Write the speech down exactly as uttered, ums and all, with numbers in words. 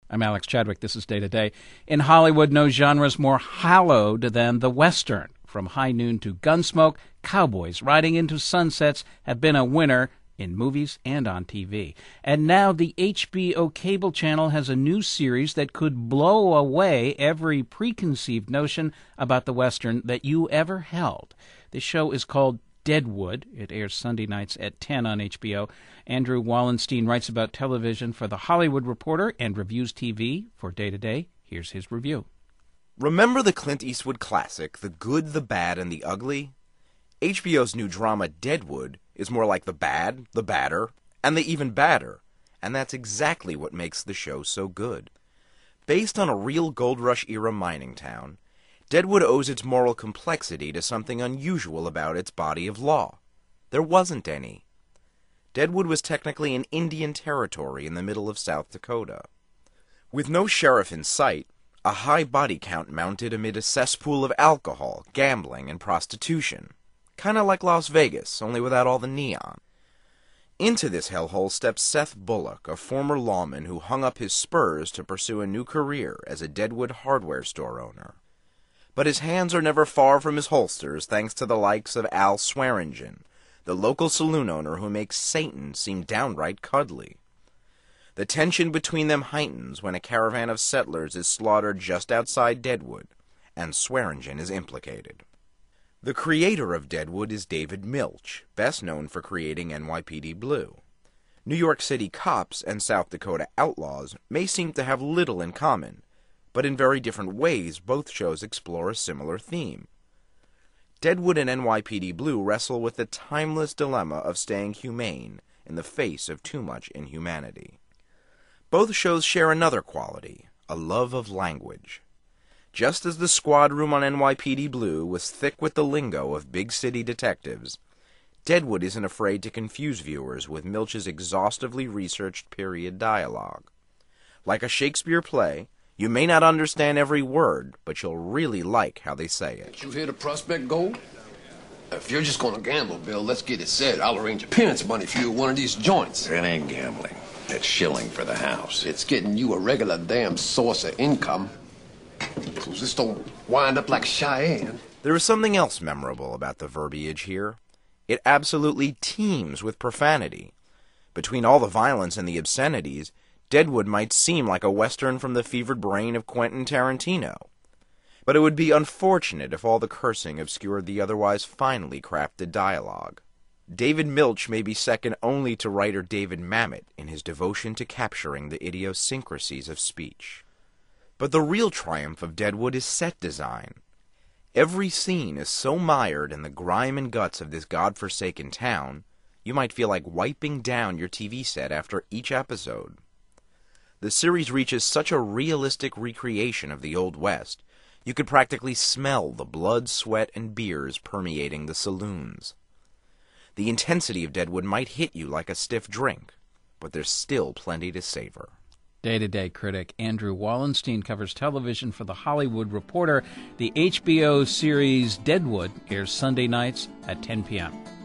I'm Alex Chadwick. This is Day to Day. In Hollywood, no genre is more hallowed than the Western. From High Noon to Gunsmoke, cowboys riding into sunsets have been a winner in movies and on T V. And now the H B O cable channel has a new series that could blow away every preconceived notion about the Western that you ever held. The show is called Deadwood. It airs Sunday nights at ten on H B O. Andrew Wallenstein writes about television for The Hollywood Reporter and reviews T V for Day to Day. Here's his review. Remember the Clint Eastwood classic, The Good, the Bad, and the Ugly? H B O's new drama, Deadwood, is more like the bad, the badder, and the even badder, and that's exactly what makes the show so good. Based on a real Gold Rush-era mining town, Deadwood owes its moral complexity to something unusual about its body of law. There wasn't any. Deadwood was technically an Indian territory in the middle of South Dakota. With no sheriff in sight, a high body count mounted amid a cesspool of alcohol, gambling, and prostitution. Kinda like Las Vegas, only without all the neon. Into this hellhole steps Seth Bullock, a former lawman who hung up his spurs to pursue a new career as a Deadwood hardware store owner. But his hands are never far from his holsters thanks to the likes of Al Swearingen, the local saloon owner who makes Satan seem downright cuddly. The tension between them heightens when a caravan of settlers is slaughtered just outside Deadwood, and Swearingen is implicated. The creator of Deadwood is David Milch, best known for creating N Y P D Blue. New York City cops and South Dakota outlaws may seem to have little in common, but in very different ways both shows explore a similar theme. Deadwood and N Y P D Blue wrestle with the timeless dilemma of staying humane in the face of too much inhumanity. Both shows share another quality, a love of language. Just as the squad room on N Y P D Blue was thick with the lingo of big city detectives, Deadwood isn't afraid to confuse viewers with Milch's exhaustively researched period dialogue. Like a Shakespeare play, you may not understand every word, but you'll really like how they say it. Did you hear the prospect gold? If you're just going to gamble, Bill, let's get it said. I'll arrange appearance money for you at one of these joints. It ain't gambling. It's shilling for the house. It's getting you a regular damn source of income. So just don't wind up like Cheyenne. There is something else memorable about the verbiage here. It absolutely teems with profanity. Between all the violence and the obscenities, Deadwood might seem like a Western from the fevered brain of Quentin Tarantino. But it would be unfortunate if all the cursing obscured the otherwise finely crafted dialogue. David Milch may be second only to writer David Mamet in his devotion to capturing the idiosyncrasies of speech. But the real triumph of Deadwood is set design. Every scene is so mired in the grime and guts of this godforsaken town, you might feel like wiping down your T V set after each episode. The series reaches such a realistic recreation of the Old West, you could practically smell the blood, sweat, and beers permeating the saloons. The intensity of Deadwood might hit you like a stiff drink, but there's still plenty to savor. Day-to-Day critic Andrew Wallenstein covers television for The Hollywood Reporter. The H B O series Deadwood airs Sunday nights at ten p.m.